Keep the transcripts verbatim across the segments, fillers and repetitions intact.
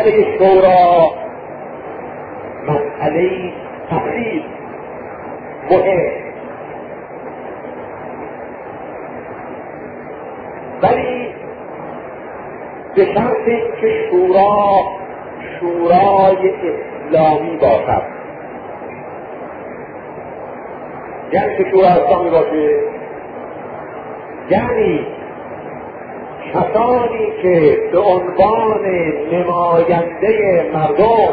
مسئله شورا مسئله اصیل مهم، ولی به شرط اینکه شورا شورای اسلامی باشد. یعنی که شورای اسلامی باشه یعنی کسانی که به عنوان نماینده مردم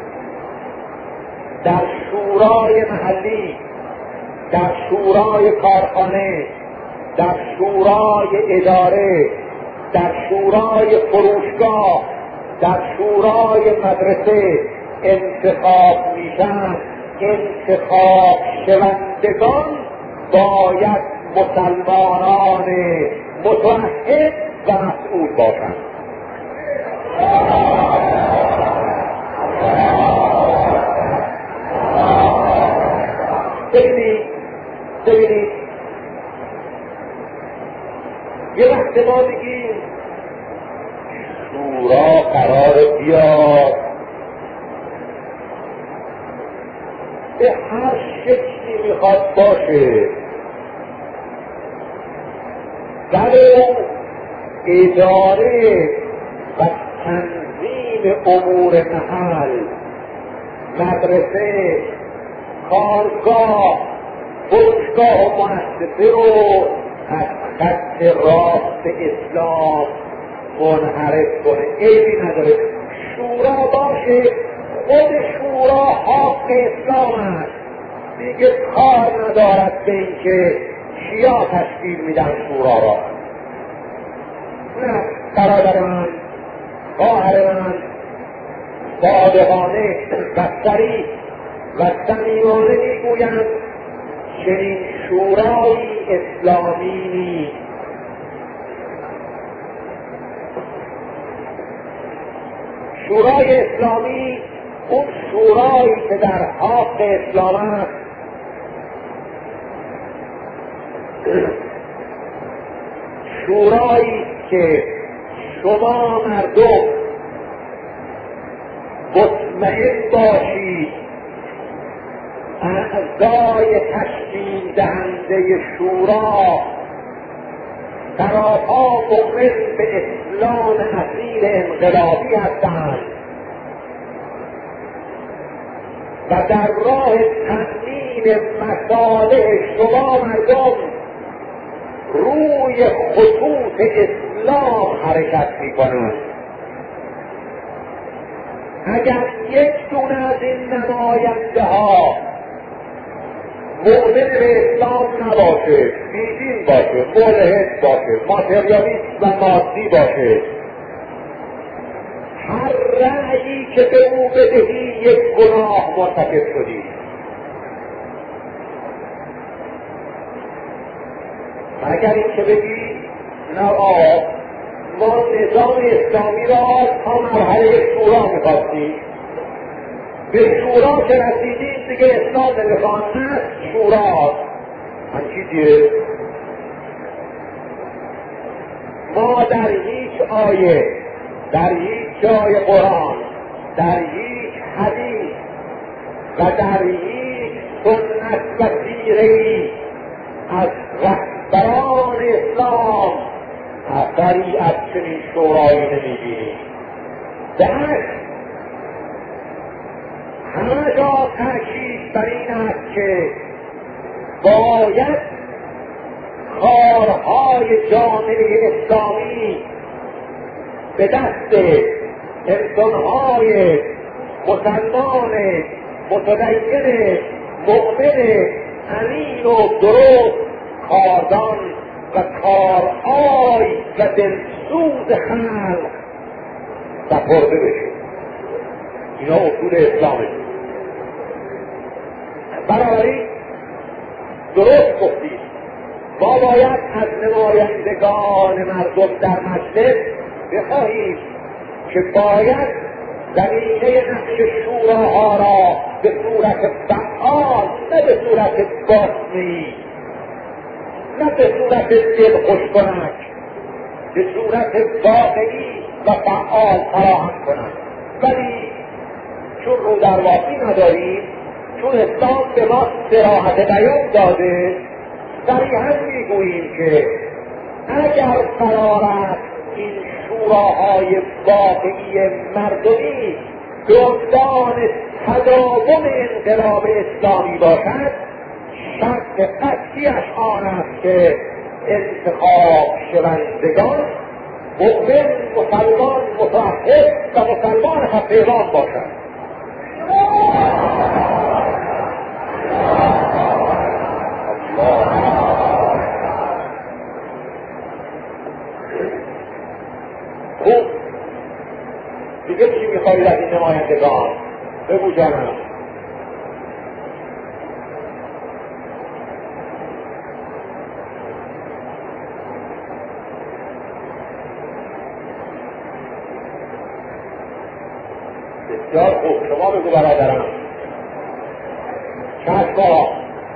در شورای محلی، در شورای کارخانه، در شورای اداره، در شورای فروشگاه، در شورای مدرسه انتخاب میشن، انتخاب شوندگان باید مسلمانان متوحد و مسئول باشند. ببینید ببینید یه وقت ما بگیم شورا قرار بیاد به هر شکلی میخواد باشه، در اداره و تنظیم امور محل، مدرسه، کارگاه، فروشگاه و مؤسسه رو از خط راست اسلام منحرف کنه، عیبی نداره. شورا باشه، خود شورا حق اسلام است، دیگه کار ندارد به اینکه شیعه تشکیل میدن شورا را. نه، برادر من، خواهر من، صادقانه و صریح و صمیمانه میگویند چنین شورای اسلامی نیست. شورای اسلامی اون شورایی که در حق اسلام است شورایی که شما مردم مطمئن باشید اعضای تشکیل دهنده شورا سراپا مؤمن به اسلام اصیل انقلابی هستند و در راه تأمین مصالح شما مردم روی خطوط اسلام حرکت میکنند. اگر یک دونه از این نماینده ها مؤمن به اسلام نباشه، بیدین باشه، ملحد باشه، ماتریالیست و مادی باشه، هر رأیی که به او بدهی یک گناه مرتکب شدی. اگر این که بگی نه آه ما نظام اسلامی را تا مرحله شورا میخواستیم، به شورا که رسیدیم دیگه اسلام نظام نه شورا همچی دیه. ما در هیچ آیه، در هیچ جای قرآن، در هیچ حدیث و در هیچ سنت و سیره‌ای از رهبران اسلام اثری از چنین شورایی نمیبینیم. درست همه جا تأکید بر این است که باید کارهای جامعه اسلامی به دست انسانهای مسلمان متدین مؤمن امین و درست کاردان و کارآی و دلسوز خلق سپرده بشه. اینا اصول اسلامه. بنابراین درست گفتید ما باید از نمایندگان مردم در مجلس بخواهیم که باید زمینه نقش شوراها را به صورت فعال نه به صورت باطنی، نه به صورت دلخوش کنک، به صورت واقعی و فعال فراهم کنند. ولی چون رو درواسی نداریم، چون اسلام به ما صراحت بیان داده، صریحا میگوییم که اگر قرار است این شوراهای واقعی مردمی به عنوان تداوم انقلاب اسلامی باشد، شرط قطعیش آن است که انتخاب شوندگان مؤمن، مسلمان، متوحد و مسلمان حق پیغام باشد. خوب دیگه چی میخواهید از این نمایندگان؟ بگو جانم. بسیار خوب، شما بگو برادرم. چشم آقا.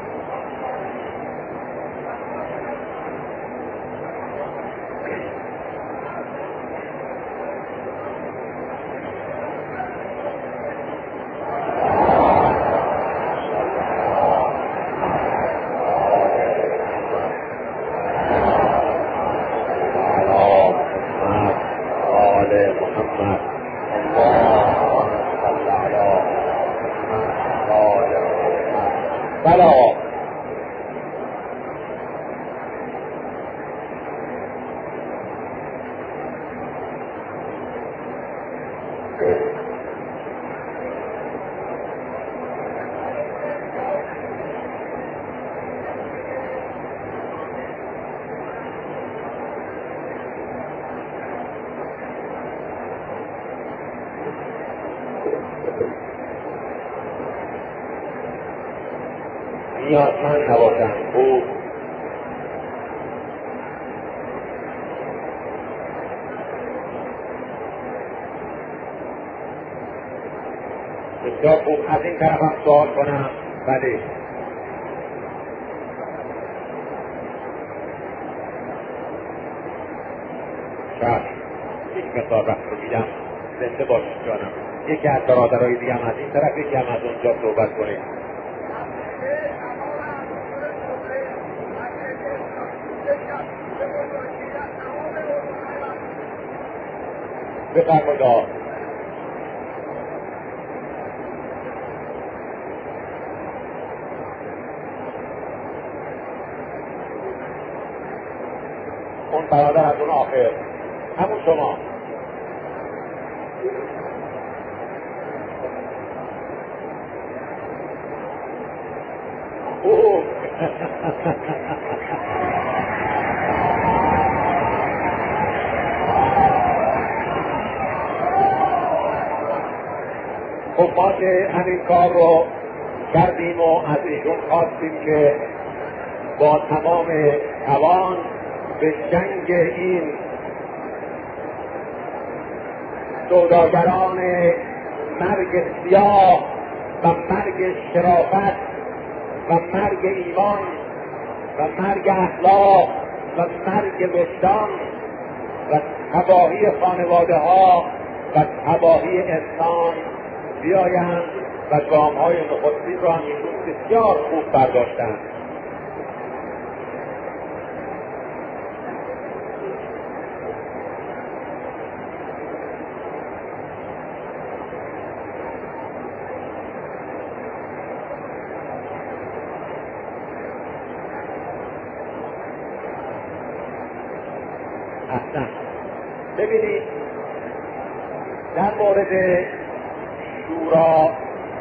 نیازمند نباشم. خوب بسیار خوب. از این طرف هم سوال کنم. بله شاید یک مقدار وقت رو میدم. زنده باشید جانم. یکی از برادرهای دیگه هم از این طرف، یکی هم از اونجا صحبت کنه. بفرمایید آقا. اون برادر از اون آخر، همون شما. اوه خب ما که همین کار رو کردیم و از ایشون خواستیم که با تمام توان به جنگ این سوداگران مرگ سیاه و مرگ شرافت و مرگ ایمان و مرگ اخلاق و مرگ وجدان و تباهی خانواده ها و تباهی انسان بیایند و گام های نخستین را ایشون بسیار خوب برداشتند. اصلا ببینید در مورد شورا،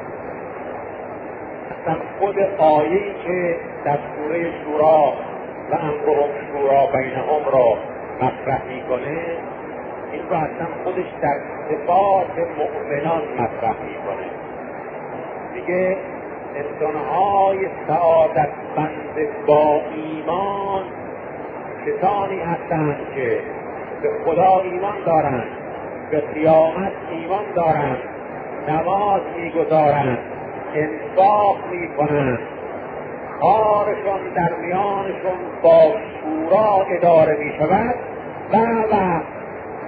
اصلا خود آیه‌ای که در سوره شورا و امرهم شورا بینهم را مطرح میکنه، این رو اصلا خودش در صفات مؤمنان مطرح میکنه. میگه انسانهای سعادتمند با ایمان کسانی هستند که به خدا ایمان دارند، به قیامت ایمان دارند، نماز میگذارند، انفاق میکنند، کارشون در میانشون با شورا اداره میشود و و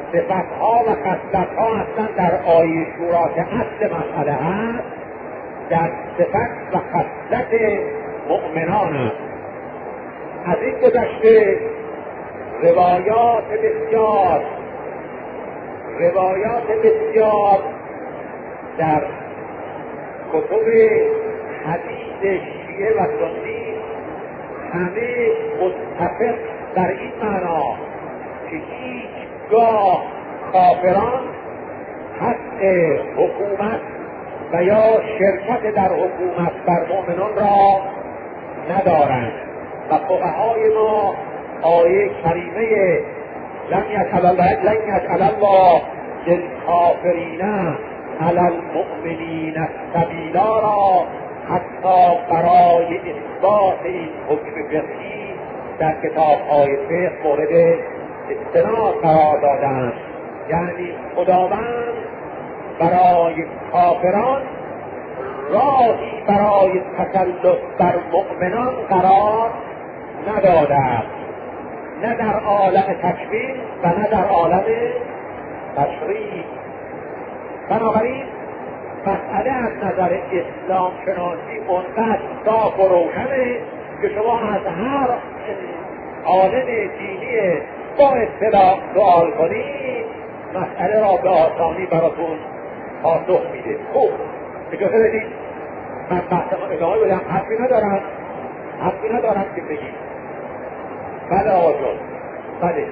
صفتها و خصلتها اصلا در آیه شورا که اصل مسئله هست در صفت و خصلت مؤمنان است. از این گذشته روایات بسیار روایات بسیار در کتب حدیث شیعه و سنی همه متفق در این معنا که هیچگاه کافران حق حکومت و یا شرکت در حکومت بر مؤمنان را ندارند و فقهای ما آیه کریمه لن یجعل الله للکافرین علی المؤمنین سبیلا را حتی برای اثبات این حکم فقهی در کتاب‌های فقه مورد استناد قرار دادند. یعنی خداوند برای کافران راهی برای تسلط بر مؤمنان قرار نداده است، نه در عالم تکوین و نه در عالم تشریع. بنابراین مسئله از نظر اسلام شناسی اونقدر صاف و روشنه که شما از هر عالم دینی با اطلاع سوال کنید مسئله را به آسانی براتون پاسخ میده. خوب اجازه بدید من بحثمان ادامه بدم. حرفی ندارم حرفی ندارم که بگید. بله آقا جان، بله.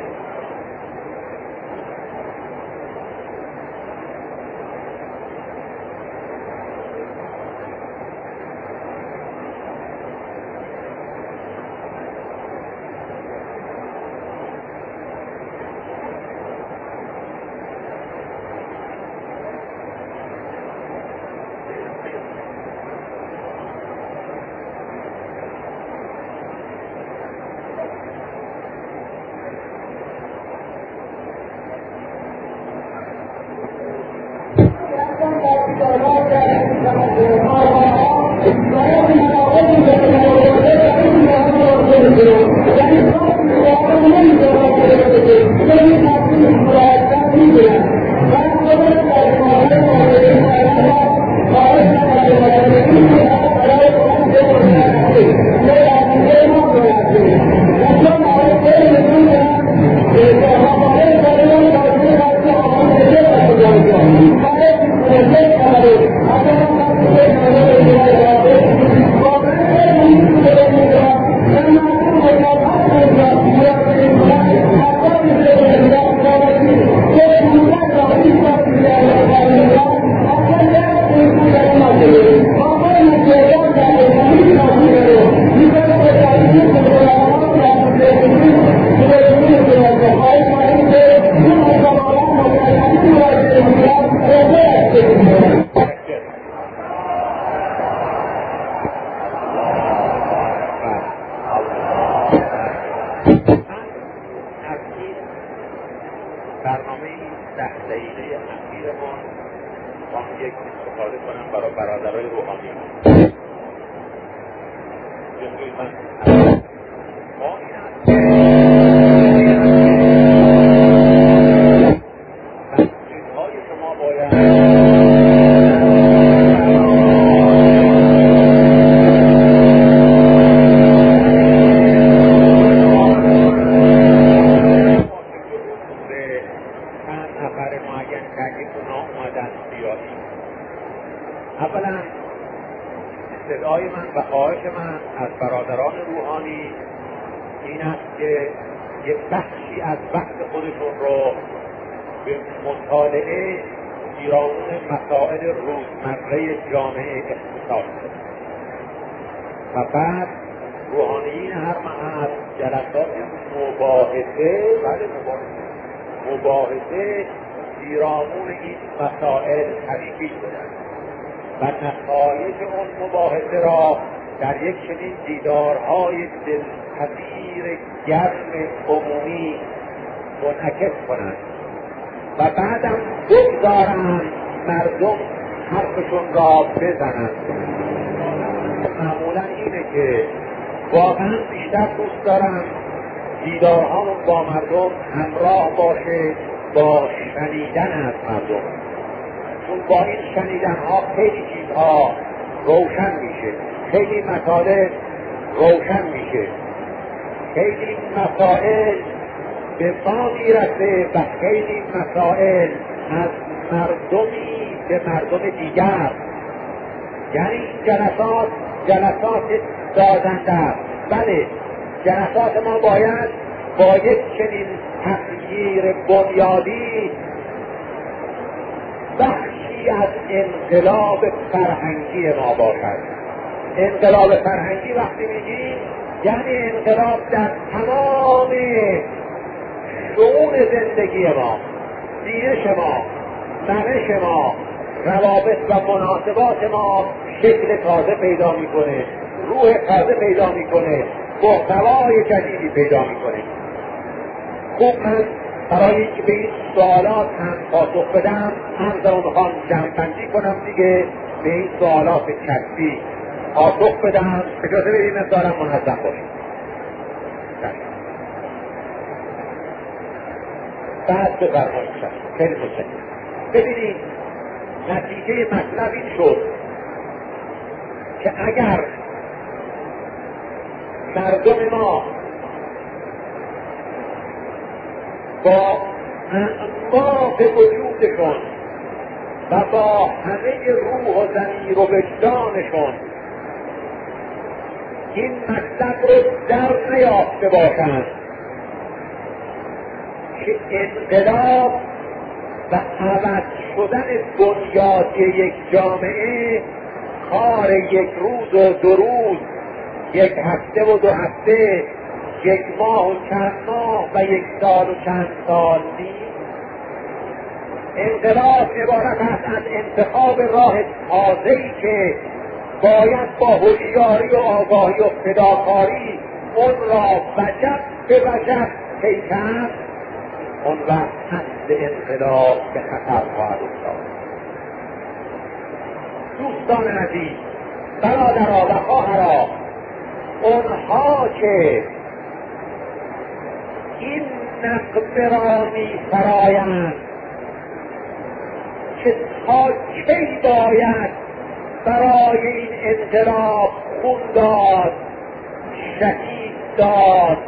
مباحثه پیرامون این مسائل تشکیل بدن و نتایج اون مباحثه را در یک چنین دیدارهای دلپذیر گرم عمومی منعکس کنند و بعدم بگذارند مردم حرفشون را بزنند. معمولا اینه که واقعا بیشتر دوست دارم دیدارهامون با مردم همراه باشه با شنیدن از مردم، چون با این شنیدنها خیلی چیزها روشن میشه، خیلی مسائل روشن میشه، خیلی مسائل به ما میرسه و خیلی مسائل از مردمی به مردم دیگر. یعنی جلسات جلسات دادنده است. بله، جلسات ما باید با یک چنین تغییر بنیادی بخشی از انقلاب فرهنگی ما باشد. انقلاب فرهنگی وقتی میگیم یعنی انقلاب در تمام شئون زندگی ما، دینش ما، منش ما، روابط و مناسبات ما شکل تازه پیدا میکنه، روح تازه پیدا میکنه، محتوای جدیدی پیدا میکنه. خوب من برای اینکه به این سوالات هم پاسخ بدم هم رو میخوام جمع‌بندی کنم دیگه، به این سوالات کسبی پاسخ بدم. اجازه بدید مقدارم منظم باشه. بعد بفرمایید خیلی متشکرم. ببینید نتیجه مطلب این شد که اگر مردم ما با اعماق وجودشون و با همه روح و ضمیر و وجدانشون این مطلب رو در نیافته باشند که انقلاب و عوض شدن بنیادی یک جامعه کار یک روز و دو روز، یک هفته و دو هفته، یک ماه و چند ماه و یک سال و چند سال نیست. انقلاب عبارت است از انتخاب راه تازه‌ای که باید با هوشیاری و آگاهی و فداکاری اون را وجب به وجب طی کرد. اون وقت اصل انقلاب به خطر خواهد افتاد. دوستان عزیز، برادرها و خواهرها، اونها که این نقمه را می‌فرایند که تا کی باید برای این انقلاب خون داد، شهید داد،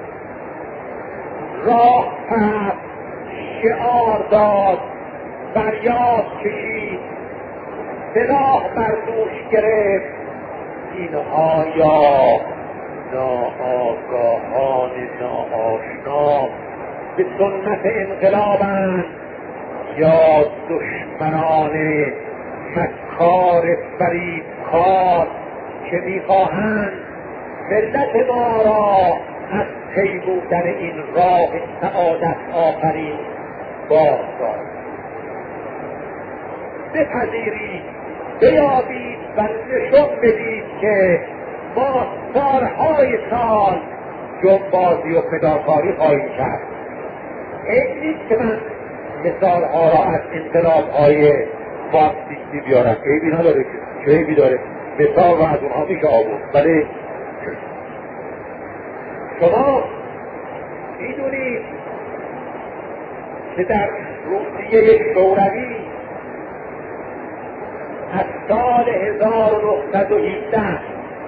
راه رفت، شعار داد، فریاد کشید، سلاح بر دوش گرفت، اینها یا ناآگاهان ناآشنا به سنت انقلابند یا دشمنان مکار فریبکار که میخواهند ملت ما را از طی بودن این راه سعادت آفرین باز دارد. بپذیرید، بیابید و نشون بدید که ما سالهای سال جنبازی و فداکاری خواهیم کرد. این نیست که من مثالها را از انقلاب‌های مارکسیستی بیارم، عیبی نداره، چه عیبی داره؟ مثال را از اونها میشه آورد. ولی شما میدونید که در روسیه شوروی از سال هزار و نهصد و هفده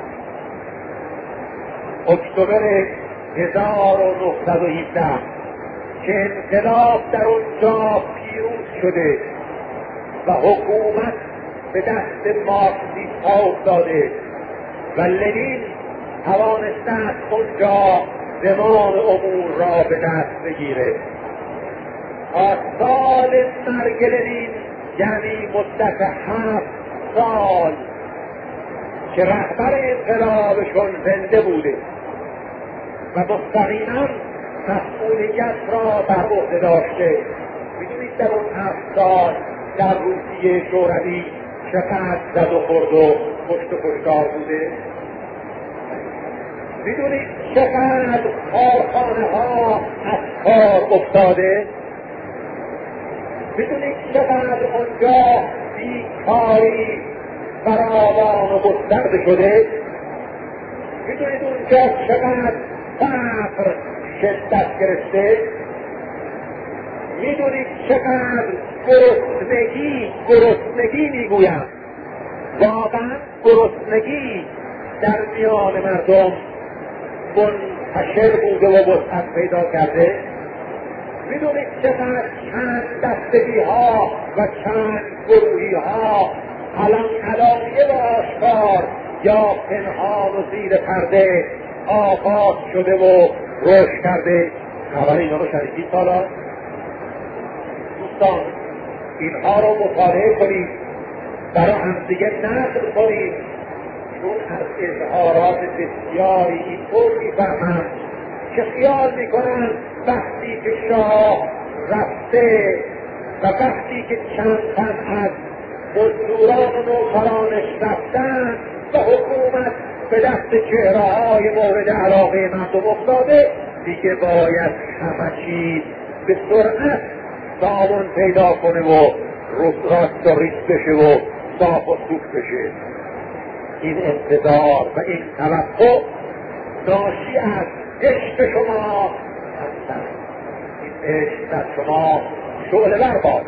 اکتبر هزار و نهصد و هفده که انقلاب در اونجا پیروز شده و حکومت به دست مارکسیست‌ها افتاده و لنین توانسته است اونجا زمان امور را به دست بگیره. تا سال مرگ لنین، یعنی مدت هفت سال که رهبر انقلابشون زنده بوده و مستقیما مسئولیت را بر عهده داشته. میدونید در اون هفت سال در روسیه شوروی چقدر زد و خورد و پشت و پشتار بوده؟ میدونید چقدر کارخانه ها از کار افتاده؟ میدونید چقدر اونجا بیکاری فراوان و گسترده شده؟ میدونید اونجا چقدر فقر شدت گرفته. میدونید چقدر گرسنگی گرسنگی میگویم واقعا گرسنگی در میان مردم منتشر بوده و وسعت پیدا کرده. میدونید چقدر چند دستگی ها و چند گروهی ها الان علانیه و آشکار یا پنهان و زیر پرده آغاز شده و رشد کرده. خبر اینا رو شنیدید حالا؟ دوستان اینها رو مطالعه کنید، برای همدیگه نقل کنید، چون از اظهارات بسیاری اینطور میفهمند که خیال میکنند وقتی که شاه رفته و وقتی که چند تن از مزدوران و نوکرانش رفتن و حکومت به دست چهره‌های مورد علاقه مردم افتاده، دیگه باید همه چیز به سرعت سامان پیدا کنه و راست و ریز بشه و صاف و صوف بشه. این انتظار و این توقع ناشی از عشق شما هستند. این عشق در شما شعله ور باد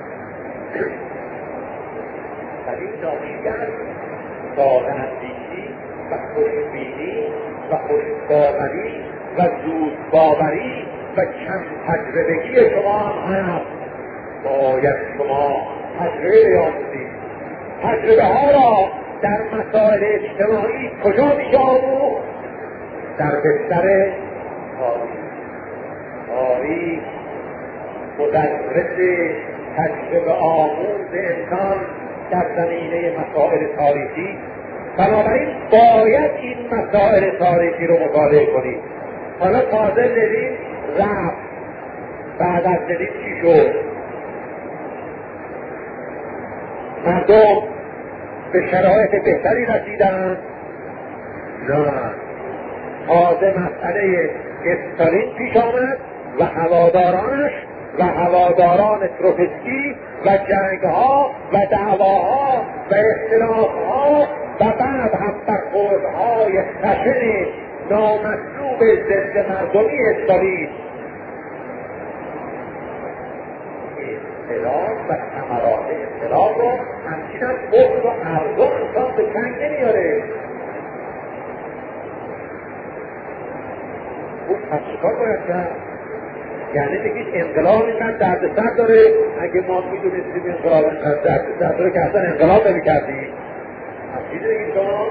و این ناشی از ساده اندیشی و خوشبینی و خوشباوری و زود باوری و کم تجربگی شما هم هست. باید شما تجربه بیاموزید. تجربه ها را در مسائل اجتماعی کجا می‌آموخت؟ در بستر تاریخ. تاریخ مدرس تجربه آموز انسان در زمینه مسائل تاریخی. بنابراین باید این مسائل تاریخی رو مطالعه کنید. حالا تازه لنین رفت، بعد از لنین چی شد؟ مردم به شرایط بهتری رسیدن؟ نه، تازه مسئله استالین پیش آمد و هوادارانش و هواداران تروتسکی و جنگها و دعواها و اختلافها و بعد هم برخوردهای خشن نامطلوب ضد مردمی استالین. اختلاف و ثمرات اختلاف رو همچین از بغض و ارزش انسان به چنگ نمیاره. خوب پس چیکار باید کرد؟ یعنی بگید انقلاب اینقدر دردسر داره؟ اگه ما میدونستیم انقلاب اینقدر دردسر داره که اصلا انقلاب نمی‌کردیم. همچین بگید شما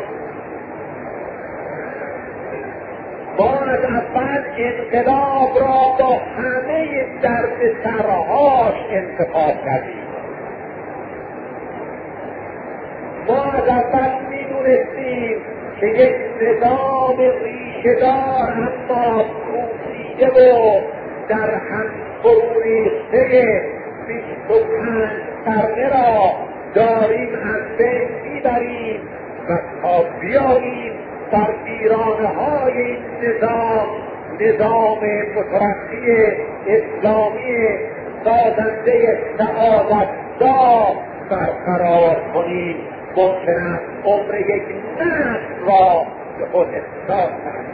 ما از اول انقلاب را با همه دردسرهاش انتخاب کردیم. ما از اول میدونستیم که یک نظام ریشه‌دار اما پوسیده و در هم فرو ریخته بیست و پنج قرنه را داریم از بین میبریم و تا بیاییم در ویرانه های این نظام نظام مترقی اسلامی سازنده سعادت‌دار برقرار کنیم. ممکن است عمر یک نسل را به خود احساس کنیم.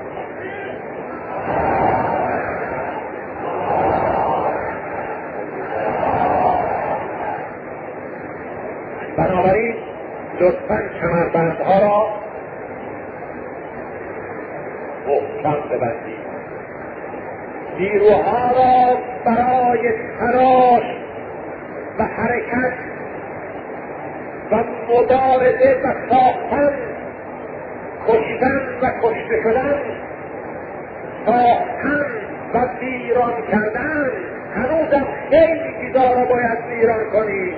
بنابراین لطفاً کمربندها را محکم ببندید. نیروها را برای تلاش و حرکت و مبارزه و ساختن، کشتن و کشته شدن، ساختن و ویران کردن، هنوزم خیلی چیزها را باید ویران کنید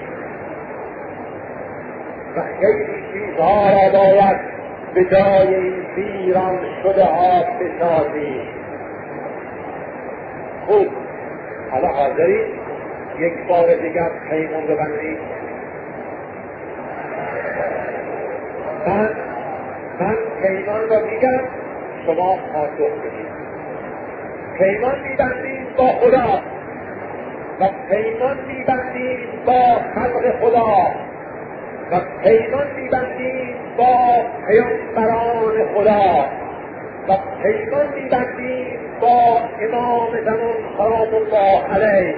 و خیلی چیزها را باید به جای این ویران شده ها بسازید. خوب، حالا حاضرید یک بار دیگر پیمان ببندید. من من پیمان را میگم، شما پاسخ بدید. پیمان میبندید با خدا و پیمان میبندید با خلق خدا و پیمان میبندید با پیامبران خدا و پیمان میبندید با امام زمان سلام الله علیه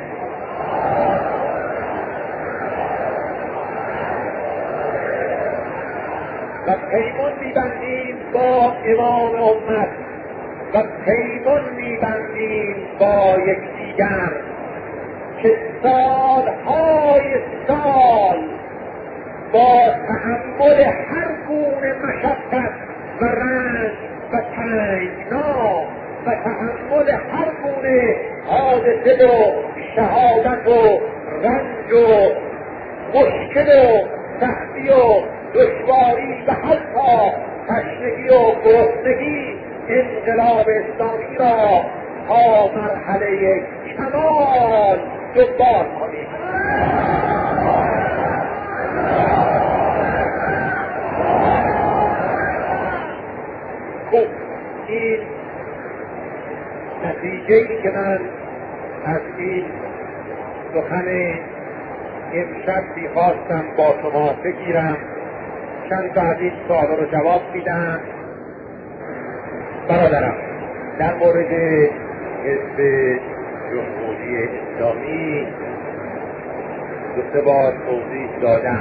و پیمان میبندیم با امام امت و پیمان میبندیم با یکدیگر که سالهای سال با تحمل هر گونه مشقت و رنج و تنگنا و تحمل هر گونه حادثه و شهادت و رنج و مشکل و سختی و دشواری و حتی تشنگی و گرسنگی انقلاب اسلامی را تا مرحله کمال دنبال کنیم. خب این نتیجه‌ای که من از این سخن امشب می‌خواستم با شما بگیرم، چند تا از این سوال رو جواب میدم. برادرم، در مورد حزب جمهوری اسلامی دو سه بار توضیح دادم.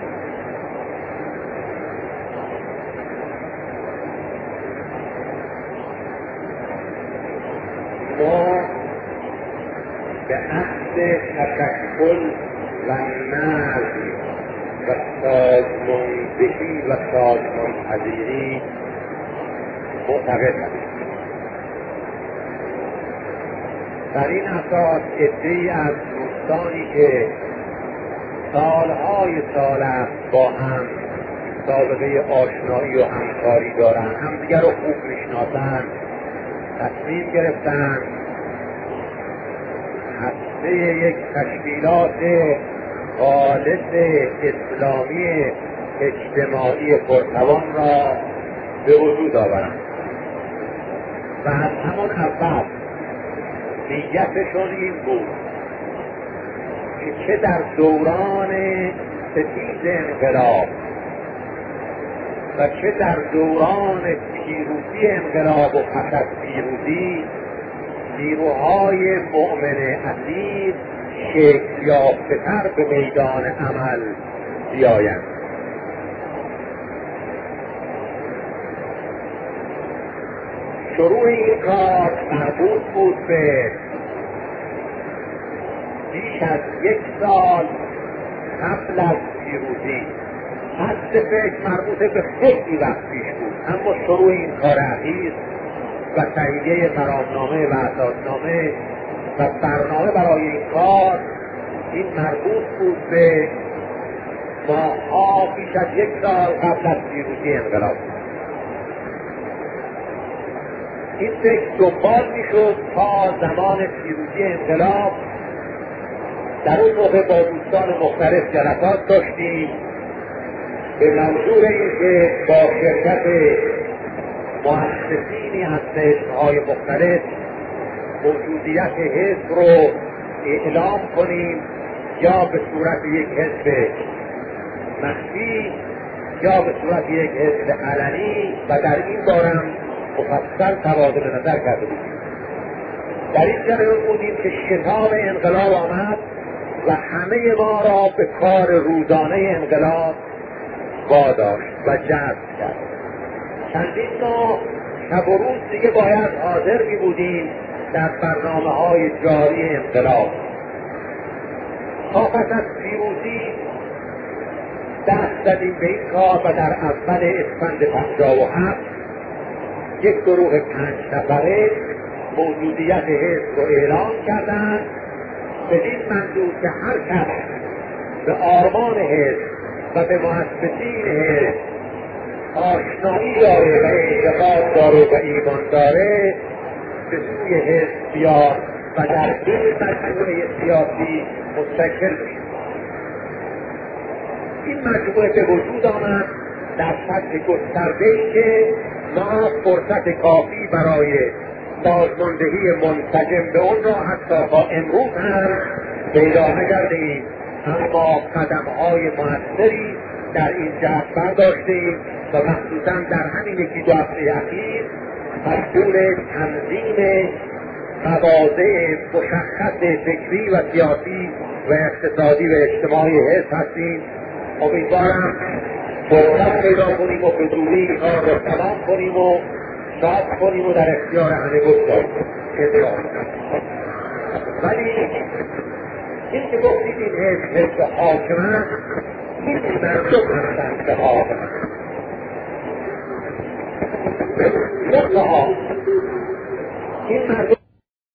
ما به عهد تشکل و نظم و سازماندهی و سازمانپذیری معتقد هستیم. بر این اساس عده‌ای از دوستانی که سالهای سال است با هم سابقه آشنایی و همکاری دارند، همدیگر رو خوب میشناسند، تصمیم گرفتند هسته یک تشکیلات خالص اسلامی اجتماعی پرتوان را به وجود آورند و از همان اول نیتشون این بود که چه در دوران ستیز انقلاب و چه در دوران پیروزی انقلاب و پس از پیروزی نیروهای مؤمن اصیل شکل یافته‌تر به میدان عمل بیایند. شروع این کار مربوط بود به بیش از یک سال قبل از پیروزی. حد فکر مربوط به خیلی وقت پیش بود، اما شروع این کار اخیر و تهیه قرارنامه و اساسنامه و برنامه برای این کار، این مربوط بود به ماه‌ها بیش از یک سال قبل از پیروزی انقلاب. این فکر دنبال میشد تا زمان پیروزی انقلاب. در اون موقع با دوستان مختلف جلسات داشتیم به منظور اینکه با شرکت مؤسسینی از حزب‌های مختلف موجودیت حزب رو اعلام کنیم، یا به صورت یک حزب مخفی یا به صورت یک حزب علنی، و در این بارم مفصل تبادل نظر کرده بودیم. در این جریان بودیم که شتاب انقلاب آمد و همه ما را به کار روزانه انقلاب واداشت و جذب کرد. چندین ماه شب و روز دیگه باید حاضر می بودیم در برنامه های جاری انقلاب. تا پس از پیروزی دست زدیم به این کار و در اول اسفند پنجاه و هفت یک گروه پنج نفره موجودیت حزب رو اعلام کردند، بدین منظور که هر کس به آرمان حزب و به مؤسسین حزب آشنایی داره و اعتقاد داره و ایمان داره به سوی حزب بیاد و در این مجموعه سیاسی مستقل بشه. این مجموعه به وجود آمد در سطح گسترده‌ای که ما فرصت کافی برای سازماندهی منسجم به اون را حتی تا امروز هم پیدا نکردیم، اما قدم‌های موثری در این جهت برداشتیم و مخصوصا در همین یکی دو هفته اخیر مشغول تنظیم مواضع مشخص فکری و سیاسی و اقتصادی و اجتماعی حزب هستیم. امیدوارم فرصت پیدا کنیم و به زودی کار رو تمام کنیم و شاد کنیم و در اختیار همه بگذاریم. ولی این که گفتید این حزب حزب حاکم است، این مردم هستند که حاکم است. این مردم